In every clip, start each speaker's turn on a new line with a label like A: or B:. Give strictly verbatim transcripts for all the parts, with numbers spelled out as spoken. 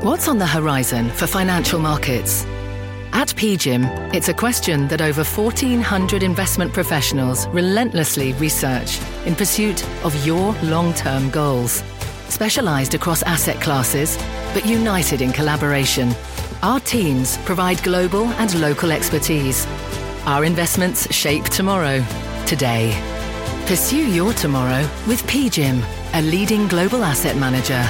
A: What's on the horizon for financial markets? At P G I M, it's a question that over fourteen hundred investment professionals relentlessly research in pursuit of your long-term goals. Specialized across asset classes, but united in collaboration, our teams provide global and local expertise. Our investments shape tomorrow, today. Pursue your tomorrow with P G I M, a leading global asset manager.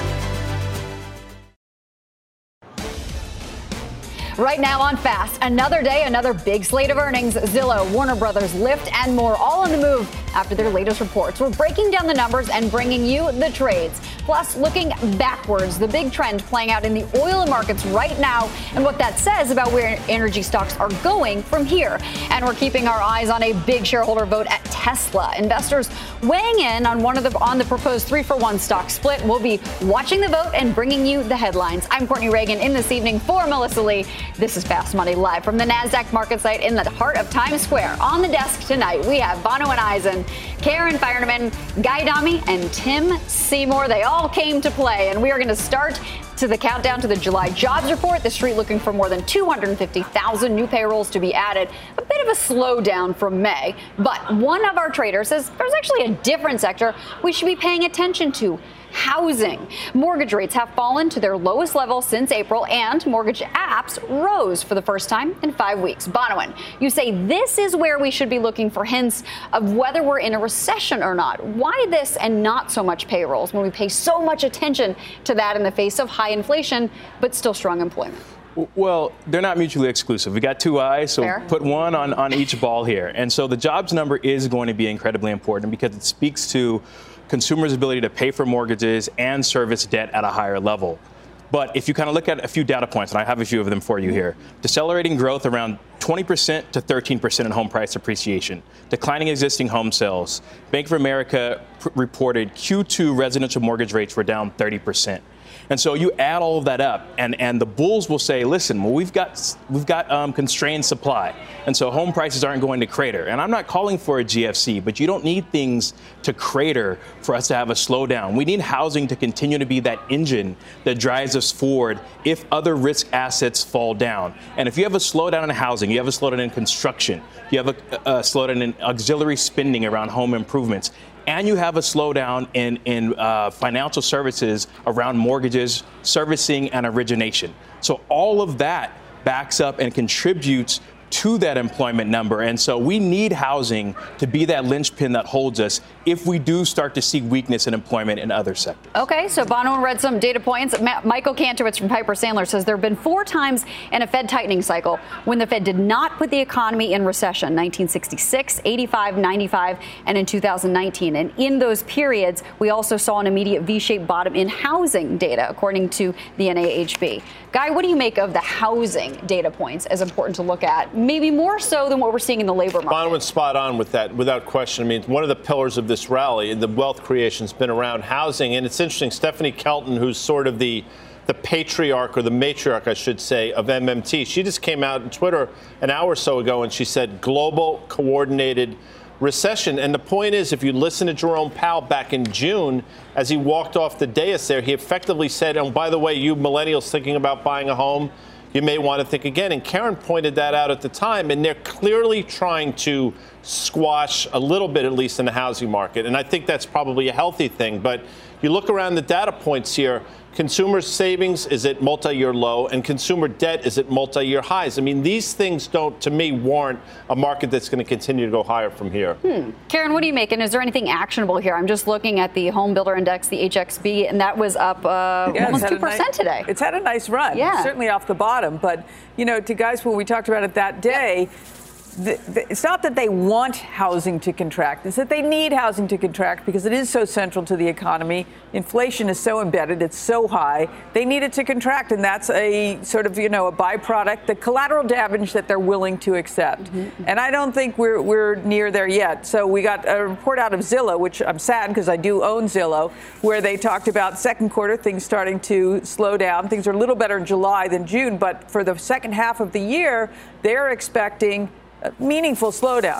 B: Right now on Fast, another day, another big slate of earnings. Zillow, Warner Brothers, Lyft, and more all on the move after their latest reports. We're breaking down the numbers and bringing you the trades. Plus, looking backwards, the big trend playing out in the oil markets right now and what that says about where energy stocks are going from here. And we're keeping our eyes on a big shareholder vote at Tesla. Investors weighing in on one of the on the proposed three for one stock split. We'll be watching the vote and bringing you the headlines. I'm Courtney Reagan in this evening for Melissa Lee. This is Fast Money live from the NASDAQ market site in the heart of Times Square. On the desk tonight, we have Bono and Eisen, Karen Finerman, Guy Adami, and Tim Seymour. They all came to play, and we are going to start to the countdown to the July jobs report. The street looking for more than two hundred fifty thousand new payrolls to be added. A bit of a slowdown from May, but one of our traders says there's actually a different sector we should be paying attention to. Housing. Mortgage rates have fallen to their lowest level since April, and mortgage apps rose for the first time in five weeks. Bonawyn, you say this is where we should be looking for hints of whether we're in a recession or not. Why this and not so much payrolls when we pay so much attention to that in the face of high inflation, but still strong employment?
C: Well, they're not mutually exclusive. We got two eyes, so
B: Fair.
C: Put one on, on each ball here. And so the jobs number is going to be incredibly important because it speaks to consumers' ability to pay for mortgages and service debt at a higher level. But if you kind of look at a few data points, and I have a few of them for you here, decelerating growth around twenty percent to thirteen percent in home price appreciation, declining existing home sales. Bank of America pr- reported Q two residential mortgage rates were down thirty percent. And so you add all of that up, and, and the bulls will say, listen, well, we've got we've got um, constrained supply, and so home prices aren't going to crater. And I'm not calling for a G F C, but you don't need things to crater for us to have a slowdown. We need housing to continue to be that engine that drives us forward if other risk assets fall down. And if you have a slowdown in housing, you have a slowdown in construction, you have a, a slowdown in auxiliary spending around home improvements, and you have a slowdown in, in uh, financial services around mortgages, servicing, and origination. So all of that backs up and contributes to that employment number. And so we need housing to be that linchpin that holds us if we do start to see weakness in employment in other sectors.
B: Okay, so Bono read some data points. Ma- Michael Kantowitz from Piper Sandler says there have been four times in a Fed tightening cycle when the Fed did not put the economy in recession, nineteen sixty-six, eighty-five, ninety-five, and in two thousand nineteen. And in those periods, we also saw an immediate V-shaped bottom in housing data, according to the N A H B. Guy, what do you make of the housing data points as important to look at? Maybe more so than what we're seeing in the labor market.
D: Bonawyn's spot on with that, without question. I mean, one of the pillars of this rally, the wealth creation, has been around housing. And it's interesting, Stephanie Kelton, who's sort of the the patriarch, or the matriarch, I should say, of M M T, she just came out on Twitter an hour or so ago and she said global coordinated recession. And the point is, if you listen to Jerome Powell back in June, as he walked off the dais there, he effectively said, oh, by the way, you millennials thinking about buying a home, you may want to think again. And Karen pointed that out at the time, and they're clearly trying to squash a little bit, at least in the housing market. And I think that's probably a healthy thing. But you look around the data points here, consumer savings is at multi-year low and consumer debt is at multi-year highs. I mean, these things don't, to me, warrant a market that's going to continue to go higher from here.
B: Hmm. Karen, what do you make? And is there anything actionable here? I'm just looking at the home builder index, the H X B, and that was up uh,
E: yeah,
B: almost two percent
E: nice,
B: today.
E: It's had a nice run,
B: yeah.
E: Certainly off the bottom. But, you know, to guys, when we talked about it that day, yep. The, the, it's not that they want housing to contract. It's that they need housing to contract because it is so central to the economy. Inflation is so embedded. It's so high. They need it to contract. And that's a sort of, you know, a byproduct, the collateral damage that they're willing to accept. Mm-hmm. And I don't think we're we're near there yet. So we got a report out of Zillow, which I'm sad because I do own Zillow, where they talked about second quarter things starting to slow down. Things are a little better in July than June. But for the second half of the year, they're expecting a meaningful slowdown.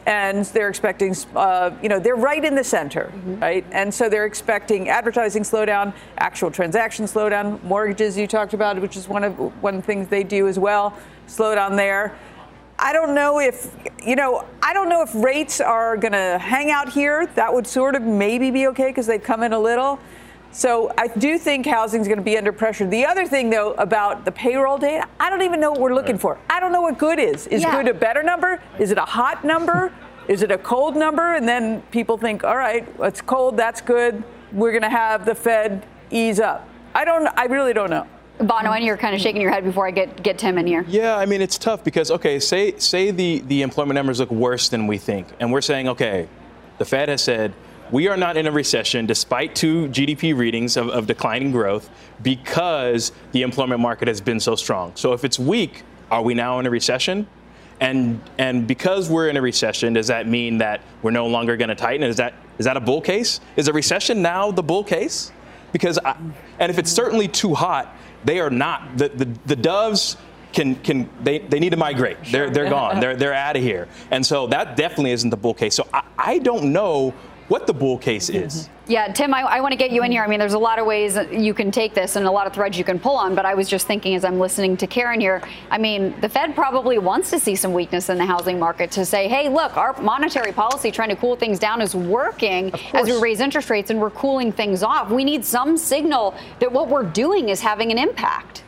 E: and they're expecting, uh, you know, they're right in the center, mm-hmm. right? And so they're expecting advertising slowdown, actual transaction slowdown, mortgages you talked about, which is one of one of the things they do as well, slowdown there. I don't know if, you know, I don't know if rates are going to hang out here. That would sort of maybe be okay because they've come in a little. So I do think housing is going to be under pressure. The other thing, though, about the payroll data, I don't even know what we're looking right. for. I don't know what good is. Is yeah. good a better number? Is it a hot number? Is it a cold number? And then people think, all right, it's cold, that's good. We're going to have the Fed ease up. I don't. I really don't know.
B: Bono, and you're kind of shaking your head before I get, get Tim in here.
C: Yeah, I mean, it's tough because, okay, say say the, the employment numbers look worse than we think. And we're saying, okay, the Fed has said, we are not in a recession despite two G D P readings of, of declining growth because the employment market has been so strong. So if it's weak, are we now in a recession? And and because we're in a recession, does that mean that we're no longer going to tighten? Is that is that a bull case? Is a recession now the bull case? Because I, and if it's certainly too hot, they are not. The the, the doves can can they, they need to migrate. They're they're gone. They're they're out of here. And so that definitely isn't the bull case. So I, I don't know what the bull case is.
B: Yeah, Tim, I, I want to get you in here. I mean, there's a lot of ways you can take this and a lot of threads you can pull on, but I was just thinking as I'm listening to Karen here, I mean, the Fed probably wants to see some weakness in the housing market to say, hey, look, our monetary policy trying to cool things down is working as we raise interest rates and we're cooling things off. We need some signal that what we're doing is having an impact.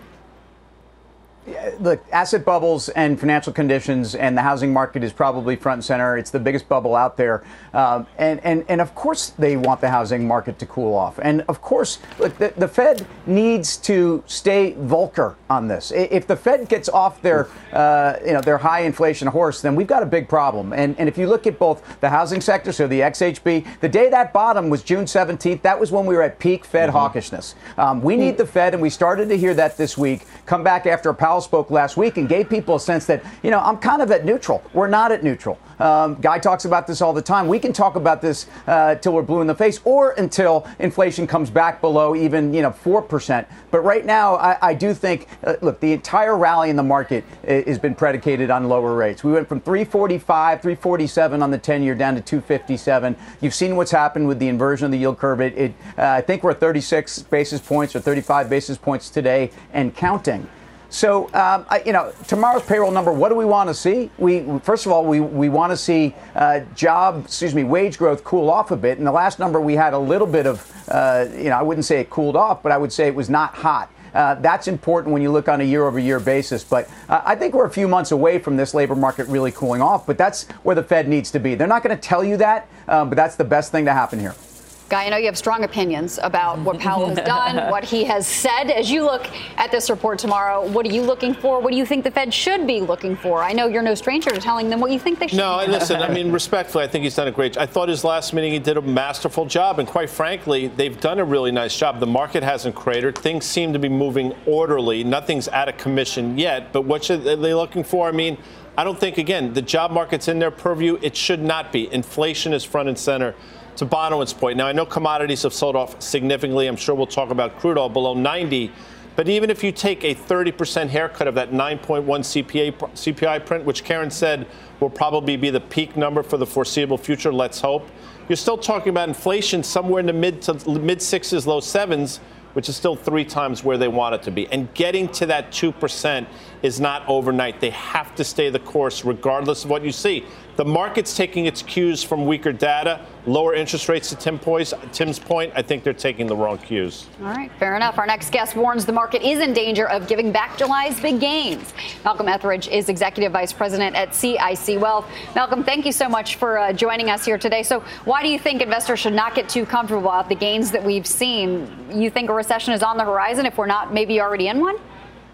F: Look, asset bubbles and financial conditions and the housing market is probably front and center. It's the biggest bubble out there. Um, and, and, and of course they want the housing market to cool off. And of course, look, the, the Fed needs to stay Volcker on this. If the Fed gets off their, uh, you know, their high inflation horse, then we've got a big problem. And, and if you look at both the housing sector, so the X H B, the day that bottom was June seventeenth. That was when we were at peak Fed mm-hmm. hawkishness. Um, we need the Fed, and we started to hear that this week, come back after Powell spoke last week and gave people a sense that, you know, I'm kind of at neutral. We're not at neutral. Um, Guy talks about this all the time. We can talk about this uh, till we're blue in the face or until inflation comes back below even, you know, four percent. But right now, I, I do think, uh, look, the entire rally in the market has been predicated on lower rates. We went from three forty-five, three forty-seven on the ten-year down to two fifty-seven. You've seen what's happened with the inversion of the yield curve. It, it uh, I think we're at thirty-six basis points or thirty-five basis points today and counting. So, um, I, you know, tomorrow's payroll number, what do we want to see? We First of all, we, we want to see uh, job, excuse me, wage growth cool off a bit. And the last number we had a little bit of, uh, you know, I wouldn't say it cooled off, but I would say it was not hot. Uh, that's important when you look on a year-over-year basis. But uh, I think we're a few months away from this labor market really cooling off. But that's where the Fed needs to be. They're not going to tell you that, um, but that's the best thing to happen here.
B: Guy, I know you have strong opinions about what Powell has done, what he has said. As you look at this report tomorrow, what are you looking for? What do you think the Fed should be looking for? I know you're no stranger to telling them what you think they should
D: no,
B: be.
D: No, listen, I mean, respectfully, I think he's done a great job. I thought his last meeting he did a masterful job. And quite frankly, they've done a really nice job. The market hasn't cratered. Things seem to be moving orderly. Nothing's out of commission yet. But what should, are they looking for? I mean, I don't think, again, the job market's in their purview. It should not be. Inflation is front and center. To Bonowit's point, now I know commodities have sold off significantly. I'm sure we'll talk about crude oil below ninety. But even if you take a thirty percent haircut of that nine point one C P I print, which Karen said will probably be the peak number for the foreseeable future, let's hope, you're still talking about inflation somewhere in the mid to mid sixes, low sevens, which is still three times where they want it to be. And getting to that two percent is not overnight. They have to stay the course regardless of what you see. The market's taking its cues from weaker data, lower interest rates to Tim Poise, Tim's point. I think they're taking the wrong cues.
B: All right, fair enough. Our next guest warns the market is in danger of giving back July's big gains. Malcolm Etheridge is Executive Vice President at C I C Wealth. Malcolm, thank you so much for uh, joining us here today. So why do you think investors should not get too comfortable about the gains that we've seen? You think a recession is on the horizon if we're not maybe already in one?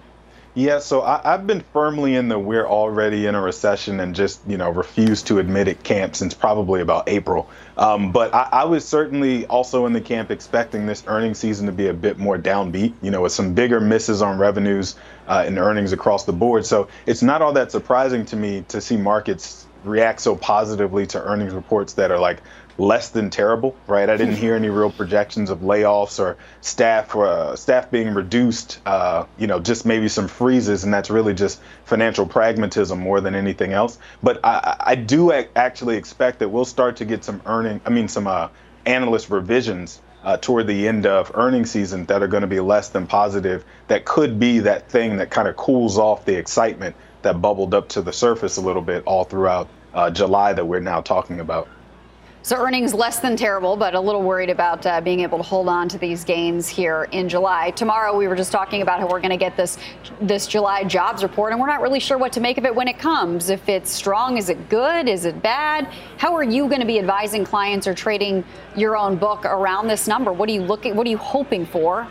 G: Yeah, so I, I've been firmly in the we're already in a recession and just, you know, refuse to admit it camp since probably about April. Um, but I, I was certainly also in the camp expecting this earnings season to be a bit more downbeat, you know, with some bigger misses on revenues uh, and earnings across the board. So it's not all that surprising to me to see markets react so positively to earnings reports that are like less than terrible, right? I didn't hear any real projections of layoffs or staff uh, staff being reduced, uh, you know, just maybe some freezes, and that's really just financial pragmatism more than anything else. But I, I do ac- actually expect that we'll start to get some earning, I mean, some uh, analyst revisions uh, toward the end of earnings season that are going to be less than positive. That could be that thing that kind of cools off the excitement that bubbled up to the surface a little bit all throughout uh, July that we're now talking about.
B: So earnings less than terrible, but a little worried about uh, being able to hold on to these gains here in July. Tomorrow, we were just talking about how we're going to get this this July jobs report, and we're not really sure what to make of it when it comes. If it's strong, is it good? Is it bad? How are you going to be advising clients or trading your own book around this number? What are you looking? What are you hoping for?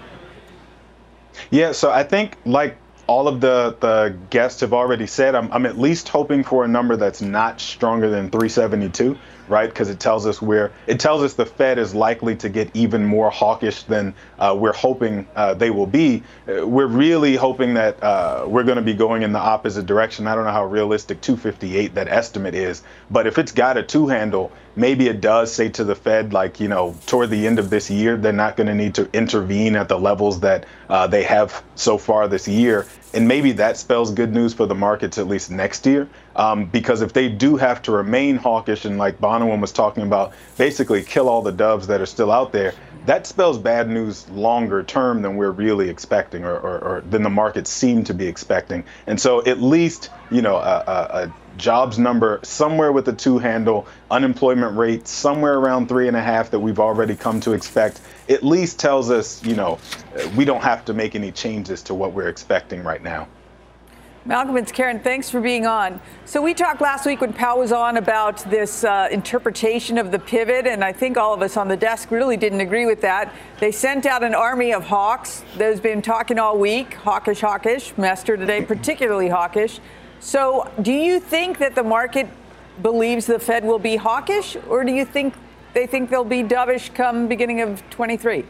G: Yeah, so I think like all of the, the guests have already said, I'm, I'm at least hoping for a number that's not stronger than three seventy-two, right? Because it tells us we're, it tells us the Fed is likely to get even more hawkish than uh, we're hoping uh, they will be. Uh, we're really hoping that uh, we're going to be going in the opposite direction. I don't know how realistic two fifty-eight that estimate is, but if it's got a two handle, maybe it does say to the Fed, like, you know, toward the end of this year, they're not going to need to intervene at the levels that uh, they have so far this year. And maybe that spells good news for the markets at least next year, um, because if they do have to remain hawkish and like Bonawyn was talking about, basically kill all the doves that are still out there, that spells bad news longer term than we're really expecting or, or, or than the markets seem to be expecting. And so at least, you know, a, a, a jobs number somewhere with a two handle, unemployment rate somewhere around three and a half that we've already come to expect, at least tells us, you know, we don't have to make any changes to what we're expecting right now.
E: Malcolm, it's Karen. Thanks for being on. So we talked last week when Powell was on about this uh, interpretation of the pivot, and I think all of us on the desk really didn't agree with that. They sent out an army of hawks. They've been talking all week, hawkish, hawkish. Mester today, particularly hawkish. So do you think that the market believes the Fed will be hawkish, or do you think they think they'll be dovish come beginning of twenty-three?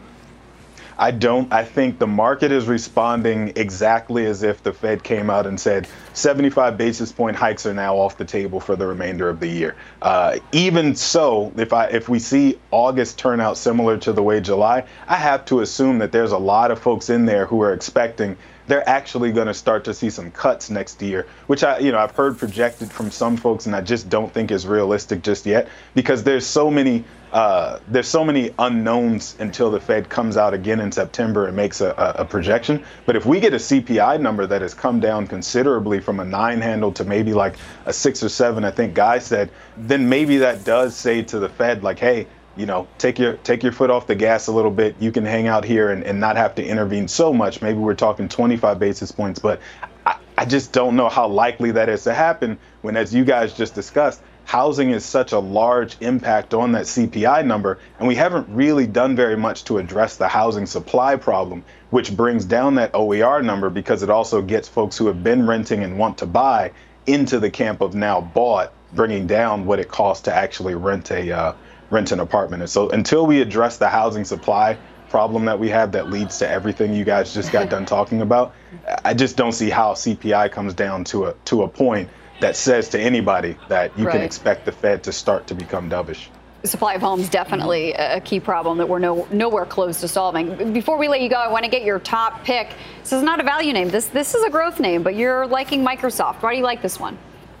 G: I don't. I think the market is responding exactly as if the Fed came out and said seventy-five basis point hikes are now off the table for the remainder of the year. Uh, even so, if I if we see August turn out similar to the way July, I have to assume that there's a lot of folks in there who are expecting they're actually going to start to see some cuts next year, which I, you know, I've heard projected from some folks, and I just don't think is realistic just yet, because there's so many uh, there's so many unknowns until the Fed comes out again in September and makes a, a, a projection. But if we get a C P I number that has come down considerably from a nine handle to maybe like a six or seven, I think Guy said, then maybe that does say to the Fed, like, hey, you know, take your take your foot off the gas a little bit. You can hang out here and, and not have to intervene so much. Maybe we're talking twenty-five basis points, but I, I just don't know how likely that is to happen when, as you guys just discussed, housing is such a large impact on that C P I number, and we haven't really done very much to address the housing supply problem, which brings down that O E R number because it also gets folks who have been renting and want to buy into the camp of now bought, bringing down what it costs to actually rent a uh, rent an apartment. And so until we address the housing supply problem that we have that leads to everything you guys just got done talking about, I just don't see how C P I comes down to a to a point that says to anybody that you right. can expect the Fed to start to become dovish.
B: The supply of homes definitely a key problem that we're no, nowhere close to solving. Before we let you go, I want to get your top pick. This is not a value name. This this is a growth name, but you're liking Microsoft. Why do you like this one?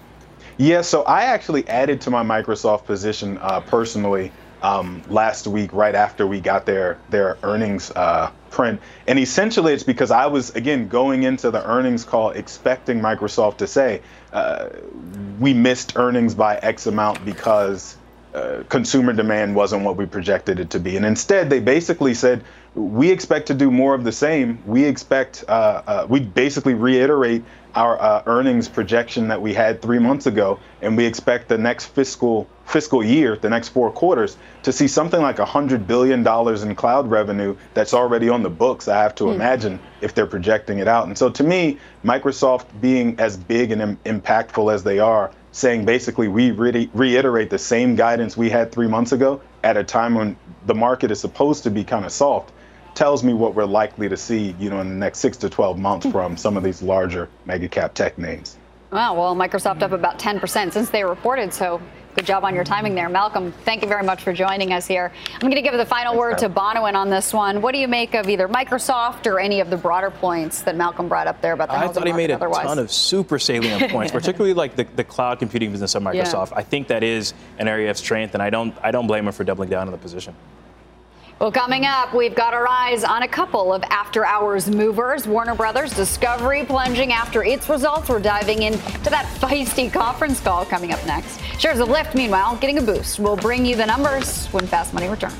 G: Yeah, so I actually added to my Microsoft position uh, personally um, last week, right after we got their their earnings uh, print. And essentially it's because I was, again, going into the earnings call expecting Microsoft to say, uh, we missed earnings by X amount because uh, consumer demand wasn't what we projected it to be. And instead, they basically said, we expect to do more of the same. We expect, uh, uh, we basically reiterate our uh, earnings projection that we had three months ago, and we expect the next fiscal fiscal year, the next four quarters, to see something like one hundred billion dollars in cloud revenue that's already on the books, I have to mm. imagine, if they're projecting it out. And so to me, Microsoft being as big and im- impactful as they are, saying basically we re- reiterate the same guidance we had three months ago at a time when the market is supposed to be kind of soft, tells me what we're likely to see, you know, in the next six to twelve months from some of these larger mega cap tech names.
B: Wow, well, Microsoft up about ten percent since they reported, so good job on your timing there. Malcolm, thank you very much for joining us here. I'm going to give the final word to Bonawyn on this one. What do you make of either Microsoft or any of the broader points that Malcolm brought up there about the
C: I
B: housing
C: thought he made a
B: otherwise?
C: ton of super salient points, particularly like the, the cloud computing business of Microsoft. Yeah. I think that is an area of strength, and I don't I don't blame him for doubling down on the position.
B: Well, coming up, we've got our eyes on a couple of after-hours movers. Warner Brothers Discovery plunging after its results. We're diving into that feisty conference call coming up next. Shares of Lyft, meanwhile, getting a boost. We'll bring you the numbers when Fast Money returns.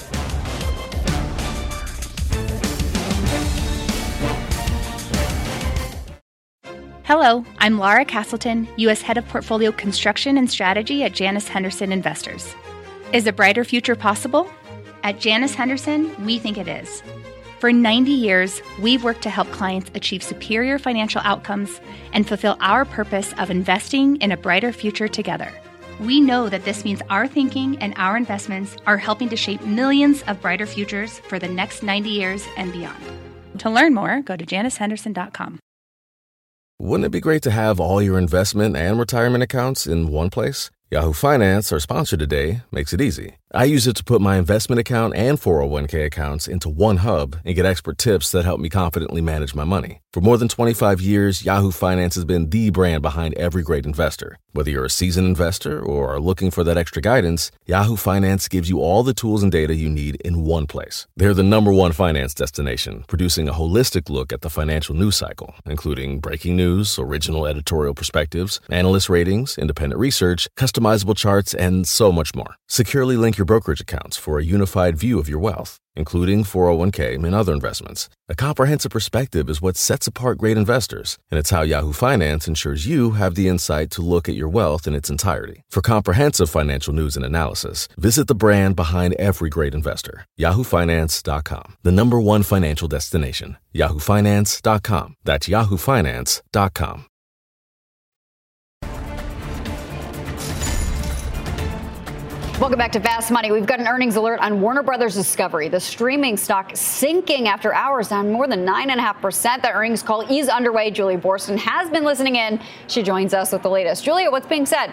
H: Hello, I'm Laura Castleton, U S Head of Portfolio Construction and Strategy at Janus Henderson Investors. Is a brighter future possible? At Janus Henderson, we think it is. For ninety years, we've worked to help clients achieve superior financial outcomes and fulfill our purpose of investing in a brighter future together. We know that this means our thinking and our investments are helping to shape millions of brighter futures for the next ninety years and beyond. To learn more, go to janus henderson dot com.
I: Wouldn't it be great to have all your investment and retirement accounts in one place? Yahoo Finance, our sponsor today, makes it easy. I use it to put my investment account and four oh one k accounts into one hub and get expert tips that help me confidently manage my money. For more than twenty-five years, Yahoo Finance has been the brand behind every great investor. Whether you're a seasoned investor or are looking for that extra guidance, Yahoo Finance gives you all the tools and data you need in one place. They're the number one finance destination, producing a holistic look at the financial news cycle, including breaking news, original editorial perspectives, analyst ratings, independent research, customizable charts, and so much more. Securely link your brokerage accounts for a unified view of your wealth, including four oh one k and other investments. A comprehensive perspective is what sets apart great investors, and it's how Yahoo Finance ensures you have the insight to look at your wealth in its entirety. For comprehensive financial news and analysis, visit the brand behind every great investor, yahoo finance dot com, the number one financial destination, yahoo finance dot com. That's yahoo finance dot com.
B: Welcome back to Fast Money. We've got an earnings alert on Warner Brothers Discovery. The streaming stock sinking after hours, down more than nine point five percent. The earnings call is underway. Julia Boorstin has been listening in. She joins us with the latest. Julia, what's being said?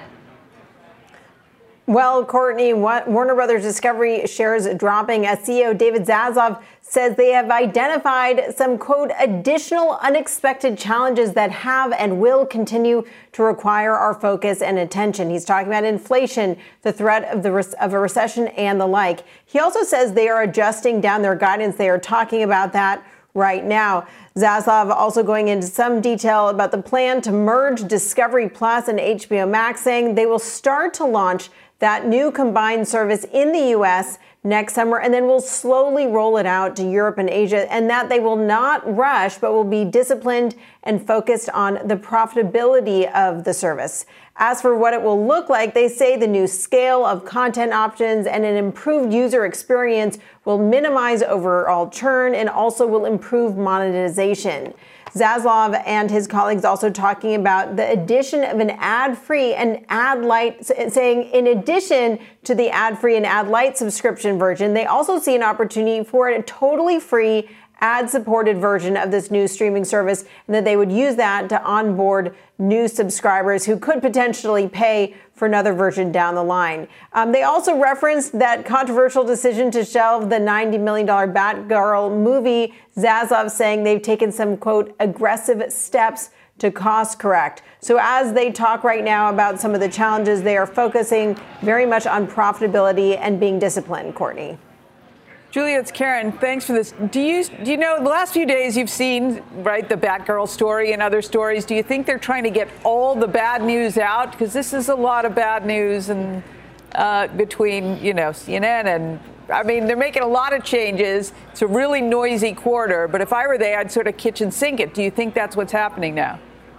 J: Well, Courtney, Warner Brothers Discovery shares dropping as C E O David Zaslav says they have identified some, quote, additional unexpected challenges that have and will continue to require our focus and attention. He's talking about inflation, the threat of the of a recession, and the like. He also says they are adjusting down their guidance. They are talking about that right now. Zaslav also going into some detail about the plan to merge Discovery Plus and H B O Max, saying they will start to launch that new combined service in the U S next summer, and then we'll slowly roll it out to Europe and Asia, and that they will not rush, but will be disciplined and focused on the profitability of the service. As for what it will look like, they say the new scale of content options and an improved user experience will minimize overall churn and also will improve monetization. Zaslav and his colleagues also talking about the addition of an ad-free and ad-light, saying in addition to the ad-free and ad-light subscription version, they also see an opportunity for a totally free ad-supported version of this new streaming service, and that they would use that to onboard new subscribers who could potentially pay for another version down the line. Um, they also referenced that controversial decision to shelve the ninety million dollars Batgirl movie, Zaslav saying they've taken some, quote, aggressive steps to cost correct. So as they talk right now about some of the challenges, they are focusing very much on profitability and being disciplined, Courtney.
E: Julia, it's Karen. Thanks for this. Do you do you know the last few days you've seen, right, the Batgirl story and other stories? Do you think they're trying to get all the bad news out? Because this is a lot of bad news, and uh, between you know C N N and I mean they're making a lot of changes. It's a really noisy quarter. But if I were they, I'd sort of kitchen sink it. Do you think that's what's happening now?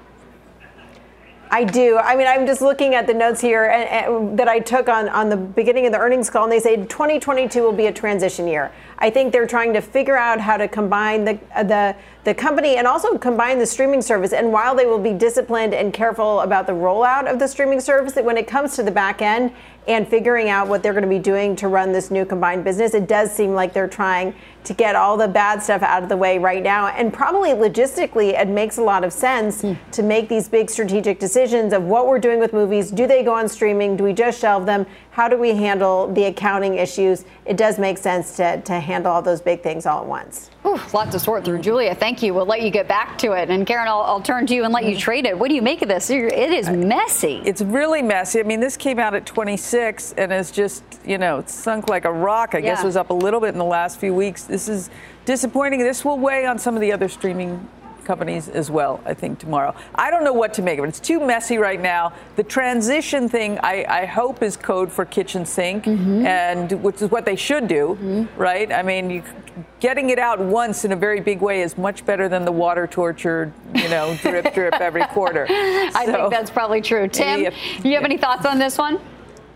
J: I do. I mean, I'm just looking at the notes here and, and, that I took on, on the beginning of the earnings call, and they say twenty twenty-two will be a transition year. I think they're trying to figure out how to combine the the the company and also combine the streaming service. And while they will be disciplined and careful about the rollout of the streaming service, that when it comes to the back end and figuring out what they're going to be doing to run this new combined business, it does seem like they're trying to get all the bad stuff out of the way right now. And probably logistically, it makes a lot of sense mm. to make these big strategic decisions of what we're doing with movies. Do they go on streaming? Do we just shelve them? How do we handle the accounting issues? It does make sense to, to handle all those big things all at once.
B: Ooh, lots to sort through. Julia, thank you. We'll let you get back to it. And Karen, I'll, I'll turn to you and let you trade it. What do you make of this? It is messy.
E: It's really messy. I mean, this came out at twenty-six and is just, you know, it's sunk like a rock. I yeah. guess it was up a little bit in the last few weeks. This is disappointing. This will weigh on some of the other streaming companies as well, I think, tomorrow. I don't know what to make of it. It's too messy right now. The transition thing, I, I hope, is code for kitchen sink, mm-hmm. and which is what they should do, mm-hmm. right? I mean, you, getting it out once in a very big way is much better than the water torture, you know, drip, drip every quarter.
B: I so, think that's probably true. Tim, if, do you have yeah. any thoughts on this one?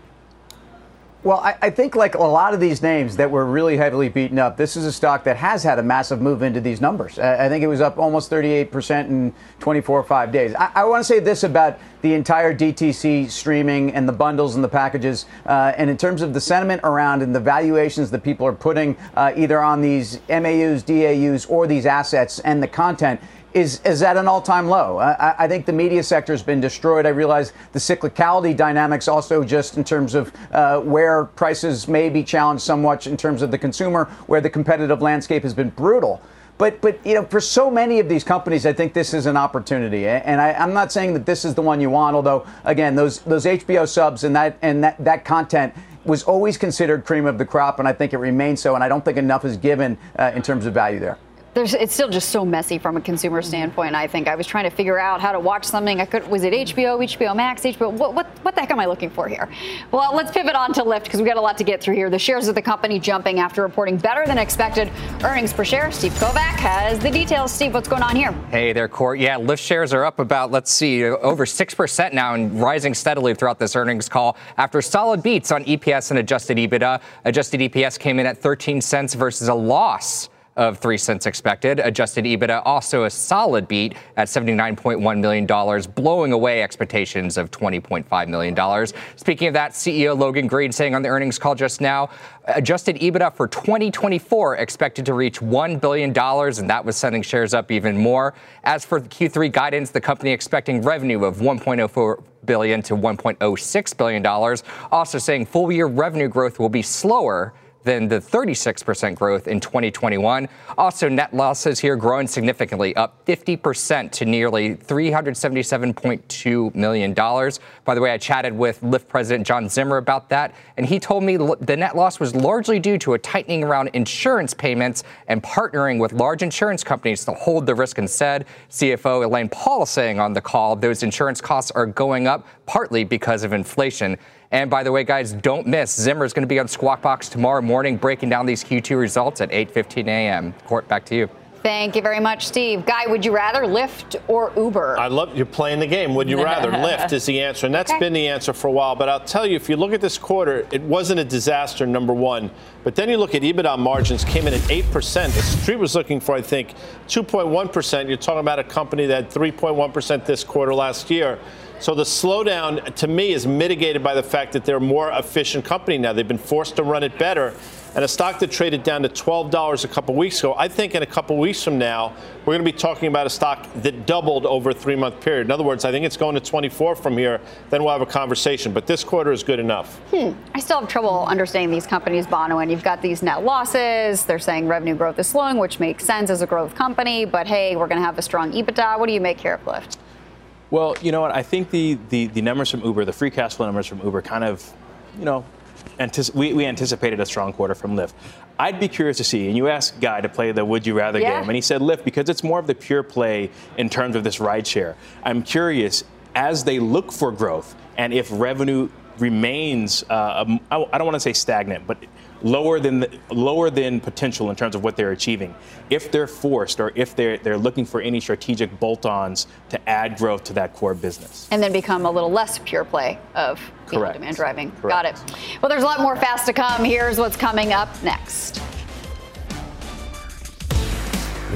F: Well, I, I think like a lot of these names that were really heavily beaten up, this is a stock that has had a massive move into these numbers. I, I think it was up almost thirty-eight percent in twenty-four or five days. I, I want to say this about the entire D T C streaming and the bundles and the packages. Uh, and in terms of the sentiment around and the valuations that people are putting uh, either on these M A Us, D A Us, or these assets and the content, Is, is at an all-time low. I, I think the media sector has been destroyed. I realize the cyclicality dynamics also just in terms of uh, where prices may be challenged somewhat in terms of the consumer, where the competitive landscape has been brutal. But, but you know, for so many of these companies, I think this is an opportunity. And I, I'm not saying that this is the one you want, although, again, those those H B O subs and that and that, that content was always considered cream of the crop, and I think it remains so. And I don't think enough is given uh, in terms of value there.
B: There's, it's still just so messy from a consumer standpoint. I think I was trying to figure out how to watch something. I could, was it H B O, H B O Max, H B O? What, what, what the heck am I looking for here? Well, let's pivot on to Lyft because we've got a lot to get through here. The shares of the company jumping after reporting better than expected earnings per share. Steve Kovac has the details. Steve, what's going on here?
K: Hey there, Court. Yeah, Lyft shares are up about, let's see, over six percent now and rising steadily throughout this earnings call after solid beats on E P S and adjusted EBITDA. Adjusted E P S came in at thirteen cents versus a loss of three cents expected. Adjusted EBITDA also a solid beat at seventy-nine point one million dollars, blowing away expectations of twenty point five million dollars. Speaking of that, C E O Logan Green saying on the earnings call just now, adjusted EBITDA for twenty twenty-four expected to reach one billion dollars, and that was sending shares up even more. As for the Q three guidance, the company expecting revenue of one point oh four billion dollars to one point oh six billion dollars, also saying full year revenue growth will be slower than the thirty-six percent growth in twenty twenty-one. Also, net losses here growing significantly, up fifty percent to nearly three hundred seventy-seven point two million dollars. By the way, I chatted with Lyft President John Zimmer about that, and he told me the net loss was largely due to a tightening around insurance payments and partnering with large insurance companies to hold the risk instead. C F O Elaine Paul saying on the call, those insurance costs are going up partly because of inflation. And by the way, guys, don't miss. Zimmer is going to be on Squawk Box tomorrow morning, breaking down these Q two results at eight fifteen a.m. Court, back to you.
B: Thank you very much, Steve. Guy, would you rather Lyft or Uber?
D: I love you're playing the game. Would you rather? Lyft is the answer, and that's okay. been the answer for a while. But I'll tell you, if you look at this quarter, it wasn't a disaster, number one. But then you look at EBITDA margins, came in at eight percent. The Street was looking for, I think, two point one percent. You're talking about a company that had three point one percent this quarter last year. So the slowdown, to me, is mitigated by the fact that they're a more efficient company now. They've been forced to run it better. And a stock that traded down to twelve dollars a couple weeks ago, I think in a couple weeks from now, we're going to be talking about a stock that doubled over a three-month period. In other words, I think it's going to twenty-four from here. Then we'll have a conversation. But this quarter is good enough.
B: Hmm. I still have trouble understanding these companies, Bono. And you've got these net losses. They're saying revenue growth is slowing, which makes sense as a growth company. But, hey, we're going to have a strong EBITDA. What do you make here of Lyft?
C: Well, you know what? I think the, the, the numbers from Uber, the free cash flow numbers from Uber kind of, you know, antici- we, we anticipated a strong quarter from Lyft. I'd be curious to see, and you asked Guy to play the would you rather yeah. game, and he said Lyft because it's more of the pure play in terms of this rideshare. I'm curious, as they look for growth, and if revenue remains, uh, I don't want to say stagnant, but lower than the, lower than potential in terms of what they're achieving. If they're forced or if they're they're looking for any strategic bolt-ons to add growth to that core business.
B: And then become a little less pure play of demand driving.
C: Correct.
B: Got it. Well, there's a lot more fast to come. Here's what's coming up next.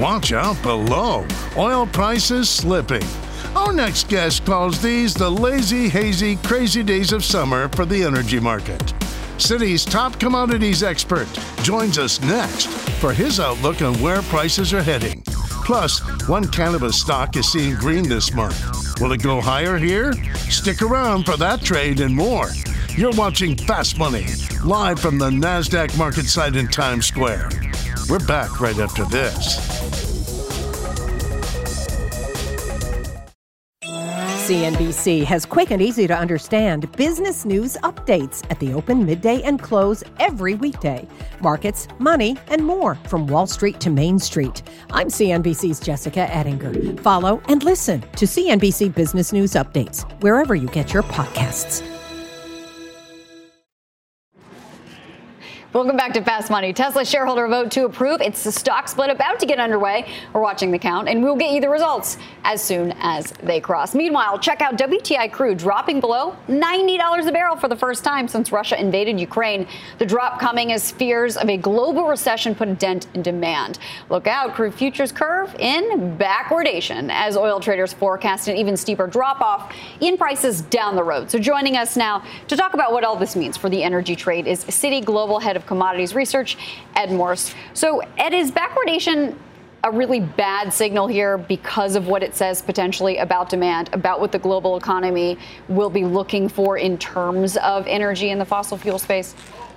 L: watch out below. Oil prices slipping. Our next guest calls these the lazy, hazy, crazy days of summer for the energy market. Citi's top commodities expert joins us next for his outlook on where prices are heading. Plus, one cannabis stock is seeing green this month. Will it go higher here? Stick around for that trade and more. You're watching Fast Money, live from the NASDAQ market site in Times Square. We're back right after this.
M: C N B C has quick and easy to understand business news updates at the open, midday, and close every weekday. Markets, money, and more from Wall Street to Main Street. I'm C N B C's Jessica Ettinger. Follow and listen to C N B C Business News Updates wherever you get your podcasts.
B: Welcome back to Fast Money. Tesla shareholder vote to approve. It's the stock split about to get underway. We're watching the count, and we'll get you the results as soon as they cross. Meanwhile, check out W T I crude dropping below ninety dollars a barrel for the first time since Russia invaded Ukraine. The drop coming as fears of a global recession put a dent in demand. Look out, crude futures curve in backwardation as oil traders forecast an even steeper drop-off in prices down the road. So joining us now to talk about what all this means for the energy trade is Citi Global Head of Commodities Research, Ed Morse. So, Ed, is backwardation a really bad signal here because of what it says potentially about demand, about what the global economy will be looking for in terms of energy in the fossil fuel space?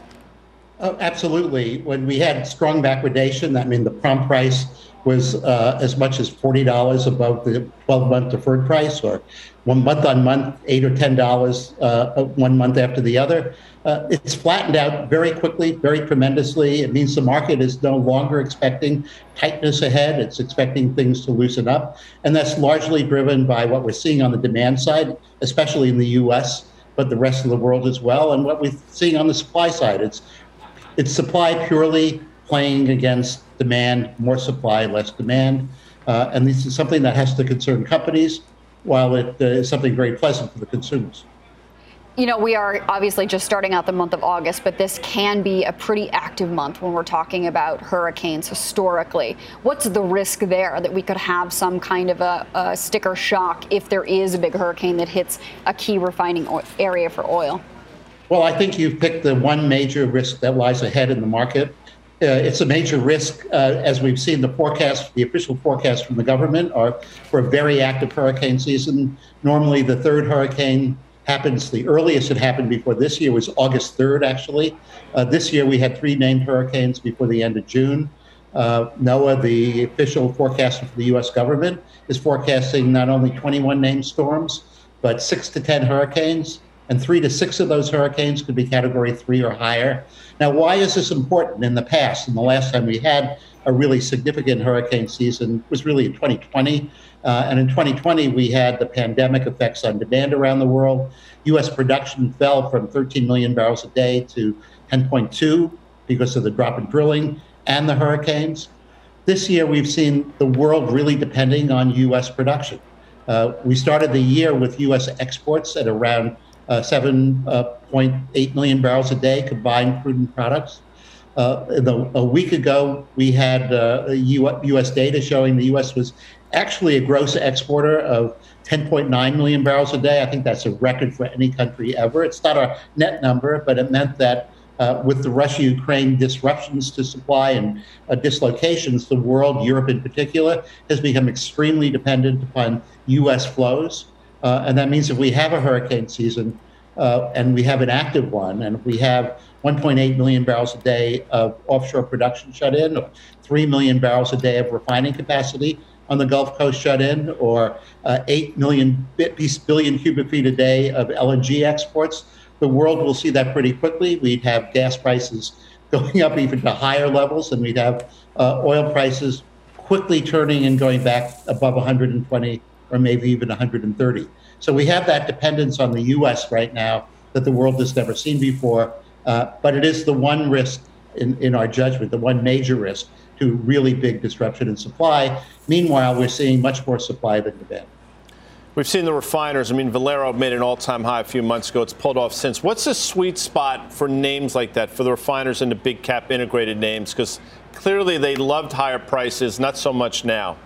N: Oh, absolutely. When we had strong backwardation, that means the prompt price was uh, as much as forty dollars above the twelve-month deferred price, or one month on month, eight or ten dollars uh, one month after the other. Uh, it's flattened out very quickly, very tremendously. It means the market is no longer expecting tightness ahead. It's expecting things to loosen up. And that's largely driven by what we're seeing on the demand side, especially in the U S, but the rest of the world as well. And what we're seeing on the supply side, it's it's supply purely playing against demand, more supply, less demand. Uh, and this is something that has to concern companies, while it uh, is something very pleasant for the consumers.
B: You know, we are obviously just starting out the month of August, but this can be a pretty active month when we're talking about hurricanes historically. What's the risk there that we could have some kind of a, a sticker shock if there is a big hurricane that hits a key refining area for oil?
N: Well, I think you've picked the one major risk that lies ahead in the market. Uh, it's a major risk, uh, as we've seen the forecast, the official forecast from the government are for a very active hurricane season. Normally, the third hurricane happens, the earliest it happened before this year was August third, actually. Uh, this year, we had three named hurricanes before the end of June. Uh, NOAA, the official forecaster for the U S government, is forecasting not only twenty-one named storms, but six to ten hurricanes. And three to six of those hurricanes could be category three or higher. Now, why is this important? In the past, and the last time we had a really significant hurricane season was really in twenty twenty. Uh, and in twenty twenty, we had the pandemic effects on demand around the world. U S production fell from thirteen million barrels a day to ten point two because of the drop in drilling and the hurricanes. This year, we've seen the world really depending on U S production. Uh, we started the year with U S exports at around Uh, seven point eight million barrels a day combined crude and products. Uh, the, a week ago, we had uh, U S data showing the U S was actually a gross exporter of ten point nine million barrels a day. I think that's a record for any country ever. It's not a net number, but it meant that uh, with the Russia-Ukraine disruptions to supply and uh, dislocations, the world, Europe in particular, has become extremely dependent upon U S flows. Uh, and that means if we have a hurricane season uh, and we have an active one, and if we have one point eight million barrels a day of offshore production shut in, or three million barrels a day of refining capacity on the Gulf Coast shut in, or uh, eight million billion cubic feet a day of L N G exports, the world will see that pretty quickly. We'd have gas prices going up even to higher levels, and we'd have uh, oil prices quickly turning and going back above one hundred twenty or maybe even one hundred thirty. So we have that dependence on the U S right now that the world has never seen before. Uh, but it is the one risk in, in our judgment, the one major risk to really big disruption in supply. Meanwhile, we're seeing much more supply than demand.
D: We've seen the refiners. I mean, Valero made an all-time high a few months ago. It's pulled off since. What's the sweet spot for names like that, for the refiners and the big cap integrated names? Because Clearly, they loved higher prices, not so much now.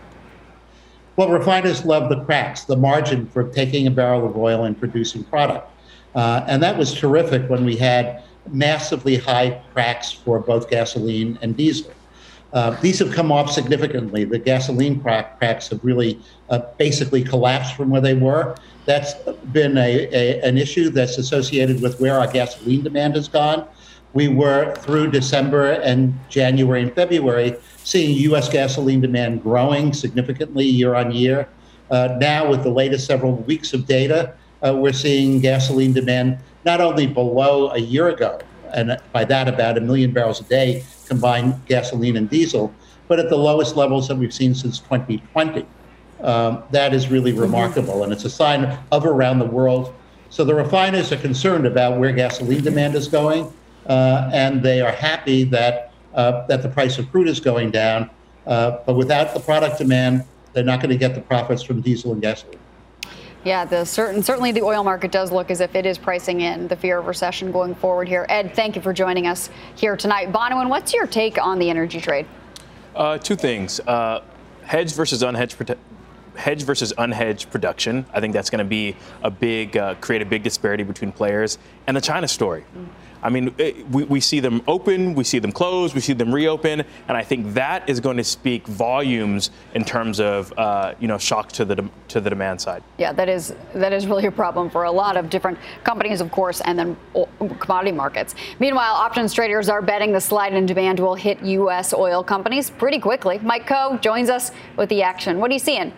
N: Well, refiners love the cracks, the margin for taking a barrel of oil and producing product. Uh, and that was terrific when we had massively high cracks for both gasoline and diesel. Uh, these have come off significantly. The gasoline crack, cracks have really uh, basically collapsed from where they were. That's been a, a, an issue that's associated with where our gasoline demand has gone. We were, through December and January and February, seeing U S gasoline demand growing significantly year on year. Uh, now, with the latest several weeks of data, uh, we're seeing gasoline demand not only below a year ago, and by that about a million barrels a day combined gasoline and diesel, but at the lowest levels that we've seen since twenty twenty. Um, that is really remarkable, and it's a sign of around the world. So the refiners are concerned about where gasoline demand is going, uh, and they are happy that uh, that the price of crude is going down. Uh, but without the product demand, they're not going to get the profits from diesel and gasoline.
B: Yeah, the certain certainly the oil market does look as if it is pricing in the fear of recession going forward here. Ed, thank you for joining us here tonight. Bonawyn, what's your take on the energy trade?
C: Uh, two things: uh, hedged versus unhedged, prote- hedged versus unhedged production. I think that's going to be a big uh, create a big disparity between players, and the China story. Mm. I mean, it, we, we see them open, we see them close, we see them reopen, and I think that is going to speak volumes in terms of, uh, you know, shock to the de- to the demand side.
B: Yeah, that is that is really a problem for a lot of different companies, of course, and then commodity markets. Meanwhile, options traders are betting the slide in demand will hit U S oil companies pretty quickly. Mike Coe joins us with the action. What are you seeing?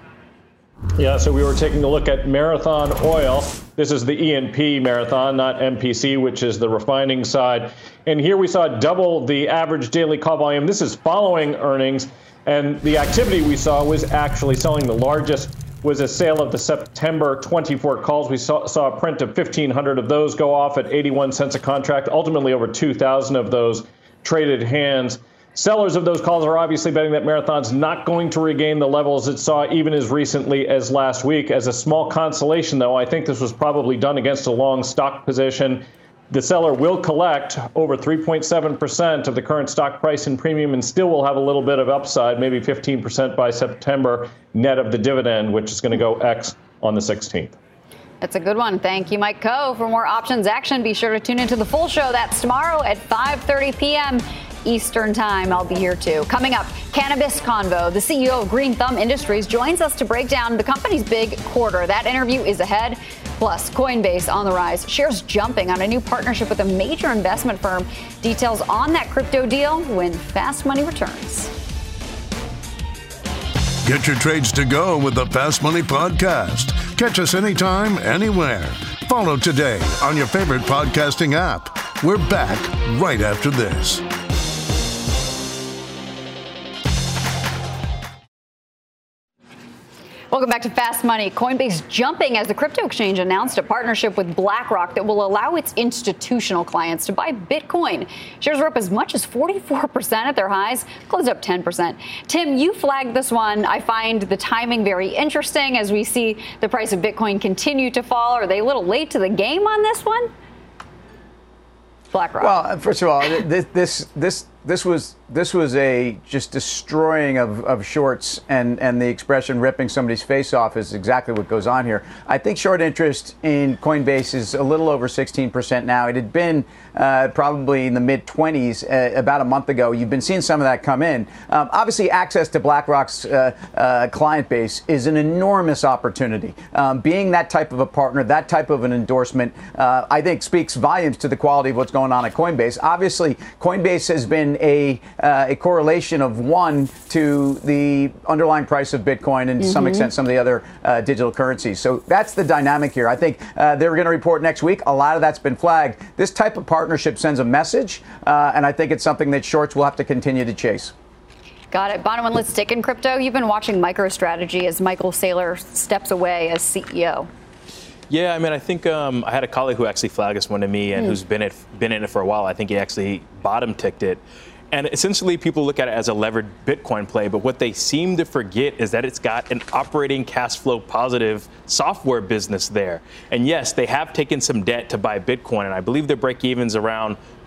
O: Yeah, so we were taking a look at Marathon Oil. This is the E and P Marathon, not M P C, which is the refining side. And here we saw double the average daily call volume. This is following earnings. And the activity we saw was actually selling. The largest was a sale of the September twenty-four calls. We saw, saw a print of fifteen hundred of those go off at eighty-one cents a contract. Ultimately, over two thousand of those traded hands. Sellers of those calls are obviously betting that Marathon's not going to regain the levels it saw even as recently as last week. As a small consolation, though, I think this was probably done against a long stock position. The seller will collect over three point seven percent of the current stock price and premium and still will have a little bit of upside, maybe fifteen percent by September, net of the dividend, which is going to go X on the sixteenth.
B: That's a good one. Thank you, Mike Coe. For more options action, be sure to tune into the full show. That's tomorrow at five thirty p.m. Eastern Time. I'll be here too. Coming up, Cannabis Convo. The C E O of Green Thumb Industries joins us to break down the company's big quarter. That interview is ahead. Plus, Coinbase on the rise. Shares jumping on a new partnership with a major investment firm. Details on that crypto deal when Fast Money returns.
L: Get your trades to go with the Fast Money Podcast. Catch us anytime, anywhere. Follow today on your favorite podcasting app. We're back right after this.
B: Welcome back to Fast Money. Coinbase jumping as the crypto exchange announced a partnership with BlackRock that will allow its institutional clients to buy Bitcoin. Shares were up as much as forty-four percent at their highs, closed up ten percent. Tim, you flagged this one. I find the timing very interesting as we see the price of Bitcoin continue to fall. Are they a little late to the game on this one? BlackRock.
F: Well, first of all, this this this this was this was a just destroying of, of shorts, and, and the expression ripping somebody's face off is exactly what goes on here. I think short interest in Coinbase is a little over sixteen percent now. It had been uh, probably in the mid twenties uh, about a month ago. You've been seeing some of that come in. Um, obviously, access to BlackRock's uh, uh, client base is an enormous opportunity. Um, being that type of a partner, that type of an endorsement, uh, I think speaks volumes to the quality of what's going on at Coinbase. Obviously, Coinbase has been a uh, a correlation of one to the underlying price of Bitcoin and to mm-hmm. some extent some of the other uh, digital currencies. So that's the dynamic here. I think uh, they're going to report next week. A lot of that's been flagged. This type of partnership sends a message, uh, and I think it's something that shorts will have to continue to chase.
B: Got it. Bonawyn, let's stick in crypto. You've been watching MicroStrategy as Michael Saylor steps away as C E O.
C: Yeah, I mean, I think um, I had a colleague who actually flagged this one to me and mm. who's been it, been in it for a while. I think he actually bottom ticked it. And essentially, people look at it as a levered Bitcoin play, but what they seem to forget is that it's got an operating cash flow positive software business there. And yes, they have taken some debt to buy Bitcoin, and I believe their break even's around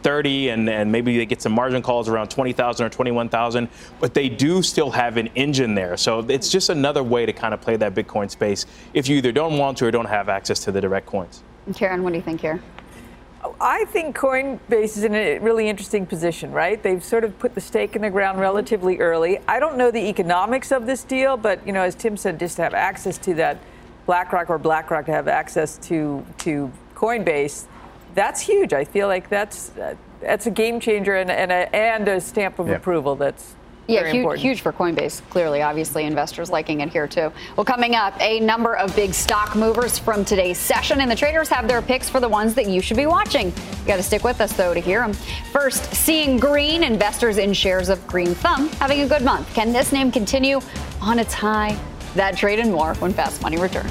C: thirty, and, and maybe they get some margin calls around twenty thousand or twenty-one thousand, but they do still have an engine there. So it's just another way to kind of play that Bitcoin space if you either don't want to or don't have access to the direct coins.
B: Karen, what do you think here?
E: I think Coinbase is in a really interesting position, right? They've sort of put the stake in the ground relatively early. I don't know the economics of this deal, but, you know, as Tim said, just to have access to that BlackRock or BlackRock to have access to to Coinbase, that's huge. I feel like that's uh, that's a game changer and, and, a, and a stamp of yeah. approval that's
B: Yeah,
E: very
B: huge,
E: important.
B: huge for Coinbase. Clearly, obviously, investors liking it here, too. Well, coming up, a number of big stock movers from today's session, and the traders have their picks for the ones that you should be watching. You got to stick with us, though, to hear them. First, seeing green, investors in shares of Green Thumb having a good month. Can this name continue on its high? That trade and more when Fast Money returns.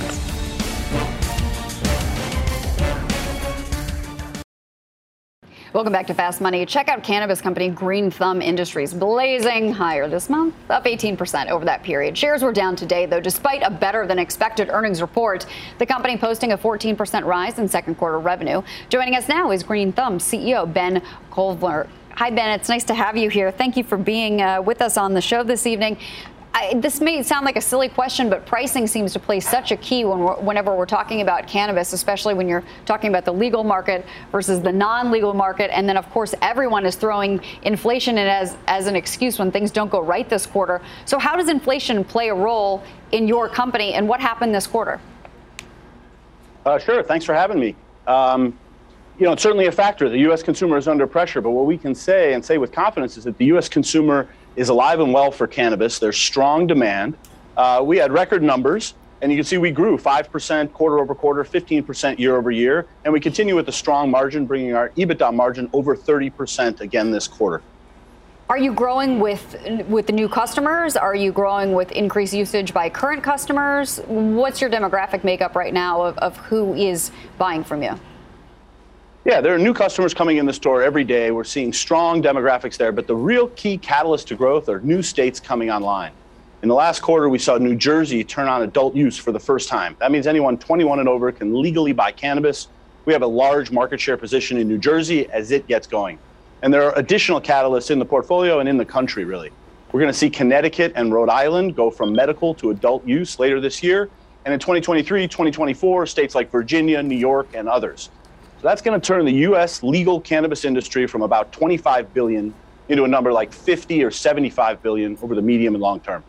B: Welcome back to Fast Money. Check out cannabis company Green Thumb Industries, blazing higher this month, up eighteen percent over that period. Shares were down today, though, despite a better than expected earnings report. The company posting a fourteen percent rise in second quarter revenue. Joining us now is Green Thumb C E O Ben Kovler. Hi, Ben. It's nice to have you here. Thank you for being uh, with us on the show this evening. I, this may sound like a silly question, but pricing seems to play such a key when we're, whenever we're talking about cannabis, especially when you're talking about the legal market versus the non-legal market. And then, of course, everyone is throwing inflation in as, as an excuse when things don't go right this quarter. So how does inflation play a role in your company, and what happened this quarter?
P: Uh, sure. Thanks for having me. Um, you know, it's certainly a factor. The U S consumer is under pressure, but what we can say and say with confidence is that the U S consumer is alive and well for cannabis. There's strong demand. Uh, we had record numbers, and you can see we grew five percent quarter over quarter, fifteen percent year over year, and we continue with a strong margin, bringing our EBITDA margin over thirty percent again this quarter.
B: Are you growing with with the new customers? Are you growing with increased usage by current customers? What's your demographic makeup right now of, of who is buying from you?
P: Yeah, there are new customers coming in the store every day. We're seeing strong demographics there, but the real key catalyst to growth are new states coming online. In the last quarter, we saw New Jersey turn on adult use for the first time. That means anyone twenty-one and over can legally buy cannabis. We have a large market share position in New Jersey as it gets going. And there are additional catalysts in the portfolio and in the country, really. We're going to see Connecticut and Rhode Island go from medical to adult use later this year. And in twenty twenty-three, twenty twenty-four, states like Virginia, New York, and others. So that's going to turn the U S legal cannabis industry from about twenty-five billion dollars into a number like fifty or seventy-five billion dollars over the medium and long term.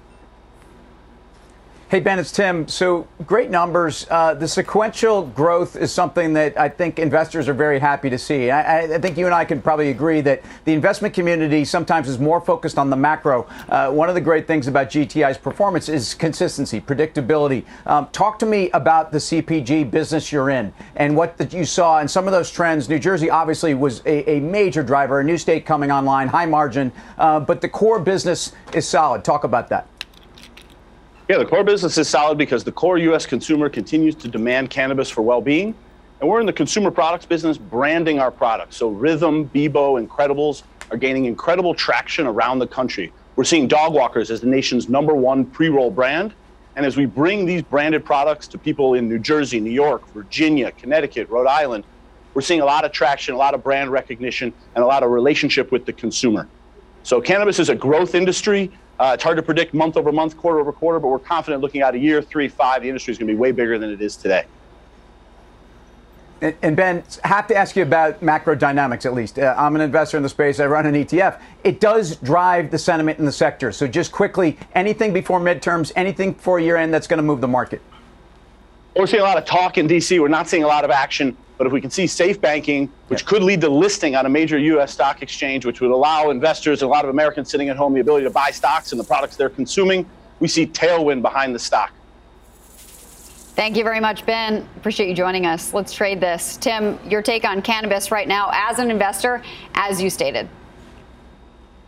F: Hey, Ben, it's Tim. So great numbers. Uh, the sequential growth is something that I think investors are very happy to see. I, I think you and I can probably agree that the investment community sometimes is more focused on the macro. Uh, one of the great things about G T I's performance is consistency, predictability. Um, talk to me about the C P G business you're in and what that you saw and some of those trends. New Jersey obviously was a, a major driver, a new state coming online, high margin, uh, but the core business is solid. Talk about that.
P: Yeah, the core business is solid because the core U S consumer continues to demand cannabis for well-being. And we're in the consumer products business branding our products. So Rhythm, Beboe, Incredibles are gaining incredible traction around the country. We're seeing Dogwalkers as the nation's number one pre-roll brand. And as we bring these branded products to people in New Jersey, New York, Virginia, Connecticut, Rhode Island, we're seeing a lot of traction, a lot of brand recognition, and a lot of relationship with the consumer. So cannabis is a growth industry. Uh, it's hard to predict month over month, quarter over quarter, but we're confident looking out a year, three, five, the industry is going to be way bigger than it is today.
F: And, and Ben, I have to ask you about macro dynamics at least. Uh, I'm an investor in the space. I run an E T F. It does drive the sentiment in the sector. So just quickly, anything before midterms, anything before year end that's going to move the market?
P: We're seeing a lot of talk in D C. We're not seeing a lot of action. But if we can see safe banking, which yeah. could lead to listing on a major U S stock exchange, which would allow investors, a lot of Americans sitting at home, the ability to buy stocks and the products they're consuming, we see tailwind behind the stock.
B: Thank you very much, Ben. Appreciate you joining us. Let's trade this. Tim, your take on cannabis right now as an investor, as you stated.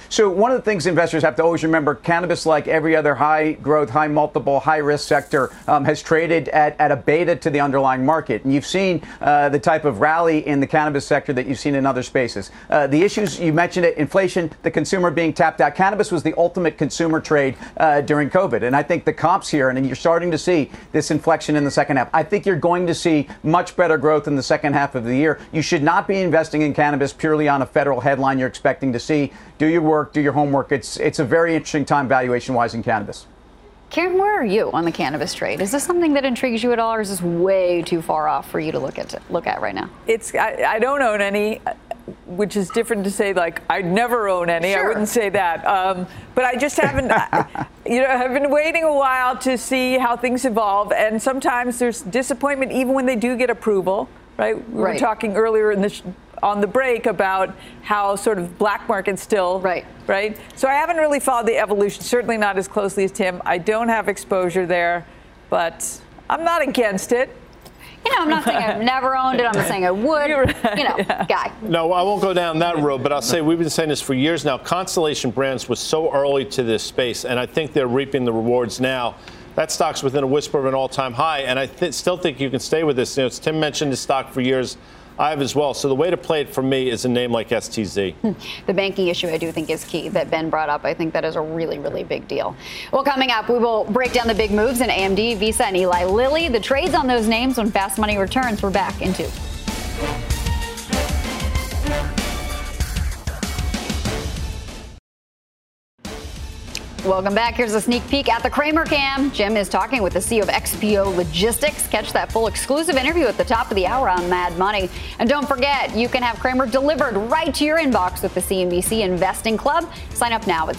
F: So one of the things investors have to always remember, cannabis, like every other high growth, high multiple, high risk sector, um, has traded at, at a beta to the underlying market. And you've seen uh, the type of rally in the cannabis sector that you've seen in other spaces. Uh, the issues, you mentioned it, inflation, the consumer being tapped out. Cannabis was the ultimate consumer trade uh, during COVID. And I think the comps here, and you're starting to see this inflection in the second half. I think you're going to see much better growth in the second half of the year. You should not be investing in cannabis purely on a federal headline you're expecting to see. Do your work, do your homework. It's it's a very interesting time valuation-wise in cannabis.
B: Karen, where are you on the cannabis trade? Is this something that intrigues you at all, or is this way too far off for you to look at look at right now?
E: It's I, I don't own any, which is different to say like I'd never own any. Sure. I wouldn't say that, um, but I just haven't. You know, I've been waiting a while to see how things evolve, and sometimes there's disappointment even when they do get approval. Right? We
B: Right.
E: were talking earlier in the sh- on the break about how sort of black market still.
B: Right.
E: Right. So I haven't really followed the evolution. Certainly not as closely as Tim. I don't have exposure there, but I'm not against it.
B: You know, I'm not saying I've never owned it. I'm not saying I would.
E: Right.
B: You know,
E: Yeah.
B: guy.
D: No, I won't go down that road, but I'll say we've been saying this for years now. Constellation Brands was so early to this space, and I think they're reaping the rewards now. That stock's within a whisper of an all-time high, and I th- still think you can stay with this. You know, Tim mentioned the stock for years. I have as well. So the way to play it for me is a name like S T Z.
B: The banking issue, I do think, is key that Ben brought up. I think that is a really, really big deal. Well, coming up, we will break down the big moves in A M D, Visa, and Eli Lilly. The trades on those names when Fast Money returns. We're back in two. Welcome back. Here's a sneak peek at the Cramer Cam. Jim is talking with the C E O of X P O Logistics. Catch that full exclusive interview at the top of the hour on Mad Money. And don't forget, you can have Cramer delivered right to your inbox with the C N B C Investing Club. Sign up now at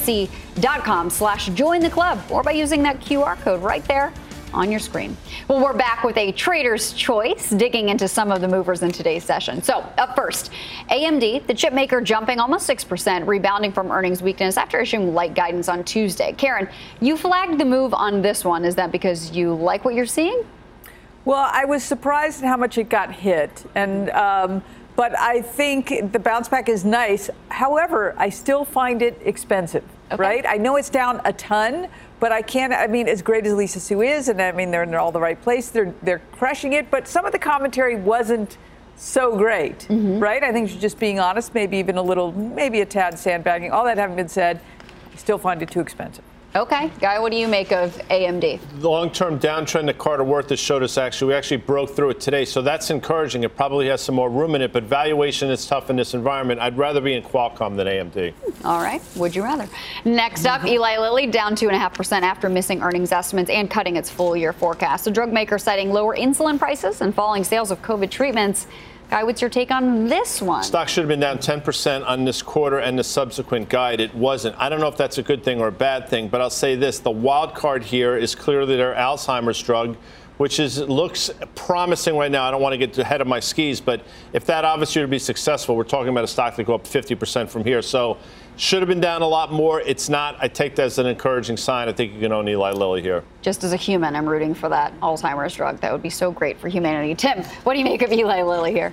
B: cnbc.com slash join the club or by using that Q R code right there on your screen. Well, we're back with a trader's choice, digging into some of the movers in today's session. So up first, A M D, the chip maker, jumping almost six percent, rebounding from earnings weakness after issuing light guidance on Tuesday. Karen, you flagged the move on this one. Is that because you like what you're seeing?
E: Well, I was surprised at how much it got hit. And um, but I think the bounce back is nice. However, I still find it expensive, okay. Right? I know it's down a ton, but I can't, I mean, as great as Lisa Su is, and I mean, they're in all the right place, they're they're crushing it, but some of the commentary wasn't so great, mm-hmm. right? I think she's just being honest, maybe even a little, maybe a tad sandbagging. All that having been said, I still find it too expensive.
B: Okay. Guy, what do you make of A M D?
D: The long-term downtrend that Carter Worth has showed us, actually, we actually broke through it today, so that's encouraging. It probably has some more room in it, but valuation is tough in this environment. I'd rather be in Qualcomm than A M D.
B: All right. Would you rather? Next up, Eli Lilly down two point five percent after missing earnings estimates and cutting its full-year forecast. The drug maker citing lower insulin prices and falling sales of COVID treatments. Guy, what's your take on this one?
D: Stock should have been down ten percent on this quarter and the subsequent guide. It wasn't. I don't know if that's a good thing or a bad thing, but I'll say this. The wild card here is clearly their Alzheimer's drug, which is looks promising right now. I don't want to get ahead of my skis, but if that obviously would be successful, we're talking about a stock that go up fifty percent from here. So should have been down a lot more. It's not. I take that as an encouraging sign. I think you can own Eli Lilly here.
B: Just as a human, I'm rooting for that Alzheimer's drug. That would be so great for humanity. Tim, what do you make of Eli Lilly here?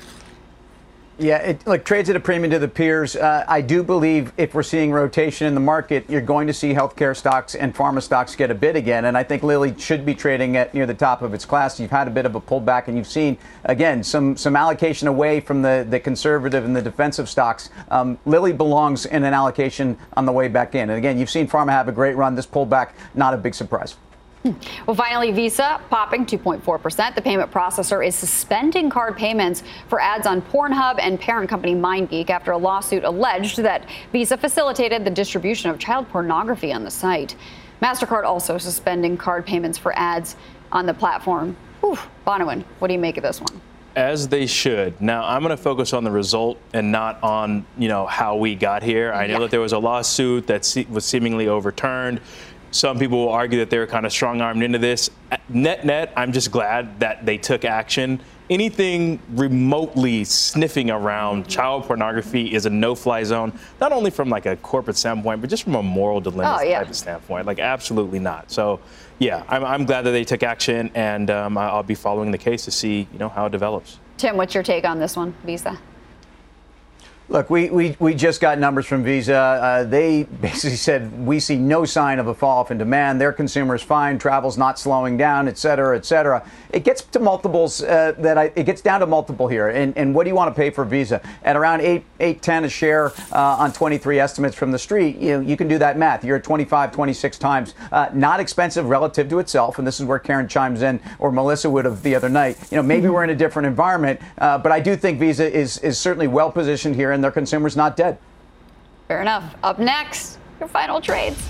F: Yeah, it like trades at a premium to the peers. Uh, I do believe if we're seeing rotation in the market, you're going to see healthcare stocks and pharma stocks get a bid again. And I think Lilly should be trading at near the top of its class. You've had a bit of a pullback, and you've seen, again, some some allocation away from the, the conservative and the defensive stocks. Um, Lilly belongs in an allocation on the way back in. And again, you've seen pharma have a great run. This pullback, not a big surprise.
B: Well, finally, Visa popping two point four percent. The payment processor is suspending card payments for ads on Pornhub and parent company MindGeek after a lawsuit alleged that Visa facilitated the distribution of child pornography on the site. MasterCard also suspending card payments for ads on the platform. Whew. Bonawyn, what do you make of this one?
C: As they should. Now, I'm going to focus on the result and not on, you know, how we got here. I know yeah. that there was a lawsuit that se- was seemingly overturned. Some people will argue that they were kind of strong-armed into this. Net, net, I'm just glad that they took action. Anything remotely sniffing around child pornography is a no-fly zone, not only from like a corporate standpoint, but just from a moral dilemma oh, yeah. type of standpoint. Like, absolutely not. So, yeah, I'm, I'm glad that they took action, and um, I'll be following the case to see, you know, how it develops.
B: Tim, what's your take on this one, Visa?
F: Look, we, we, we just got numbers from Visa. Uh, they basically said we see no sign of a fall off in demand. Their consumers fine, travel's not slowing down, et cetera, et cetera. It gets to multiples uh, that I, it gets down to multiple here. And, and what do you want to pay for Visa? At around eight, eight, ten a share uh, on twenty-three estimates from the street, you know, you can do that math. You're at twenty-five, twenty-six times. Uh, not expensive relative to itself. And this is where Karen chimes in, or Melissa would have the other night. You know, maybe we're in a different environment, uh, but I do think Visa is, is certainly well positioned here, and their consumers not dead.
B: Fair enough. Up next, your final trades.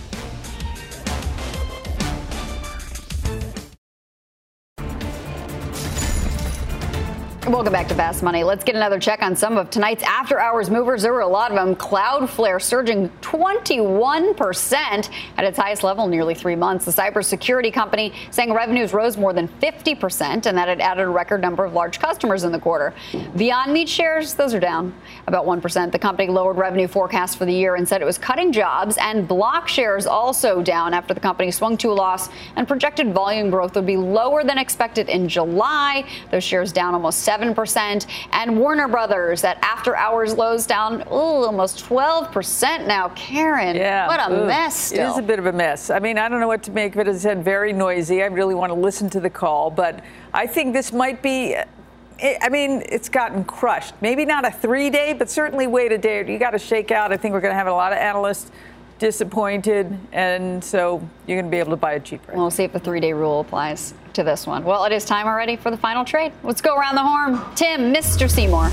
B: Welcome back to Fast Money. Let's get another check on some of tonight's after-hours movers. There were a lot of them. Cloudflare surging twenty-one percent at its highest level in nearly three months. The cybersecurity company saying revenues rose more than fifty percent and that it added a record number of large customers in the quarter. Beyond Meat shares, those are down about one percent. The company lowered revenue forecasts for the year and said it was cutting jobs. And Block shares also down after the company swung to a loss and projected volume growth would be lower than expected in July. Those shares down almost seven percent. And Warner Brothers at after hours lows down ooh, almost twelve percent now. Karen,
E: yeah,
B: what a
E: ooh,
B: mess still.
E: It is a bit of a mess. I mean, I don't know what to make of it. As I said, very noisy. I really want to listen to the call, but I think this might be, I mean, it's gotten crushed. Maybe not a three-day, but certainly wait a day. You got to shake out. I think we're going to have a lot of analysts disappointed, and so you're going to be able to buy it cheaper.
B: We'll see if the three-day rule applies to this one. Well, it is time already for the final trade. Let's go around the horn. Tim, Mister Seymour.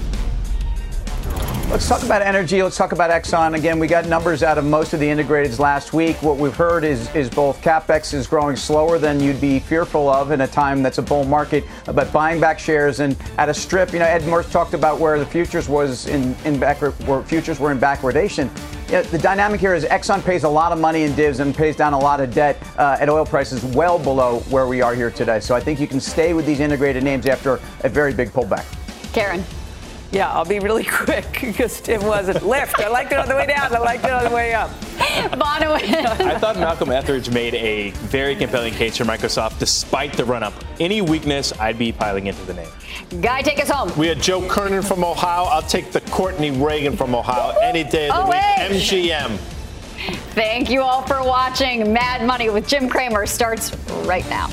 F: Let's talk about energy. Let's talk about Exxon. Again, we got numbers out of most of the integrateds last week. What we've heard is, is both CapEx is growing slower than you'd be fearful of in a time that's a bull market, but buying back shares and at a strip. You know, Ed Morse talked about where the futures was in, in back, where futures were in backwardation. You know, the dynamic here is Exxon pays a lot of money in divs and pays down a lot of debt uh, at oil prices well below where we are here today. So I think you can stay with these integrated names after a very big pullback.
B: Karen.
E: Yeah, I'll be really quick because Tim wasn't. Lift. I liked it on the way down. I liked it on the way up.
B: Bonawyn.
C: I thought Malcolm Etheridge made a very compelling case for Microsoft despite the run-up. Any weakness, I'd be piling into the name.
B: Guy, take us home.
D: We had Joe Kernan from Ohio. I'll take the Courtney Reagan from Ohio any day of the week. M G M.
B: Thank you all for watching. Mad Money with Jim Cramer starts right now.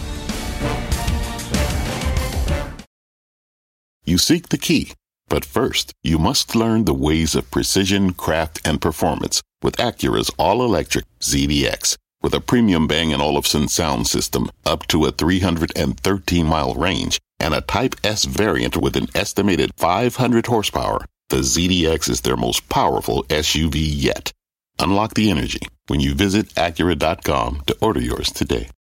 Q: You seek the key. But first, you must learn the ways of precision, craft, and performance with Acura's all-electric Z D X. With a premium Bang and Olufsen sound system up to a three hundred thirteen mile range and a Type S variant with an estimated five hundred horsepower, the Z D X is their most powerful S U V yet. Unlock the energy when you visit Acura dot com to order yours today.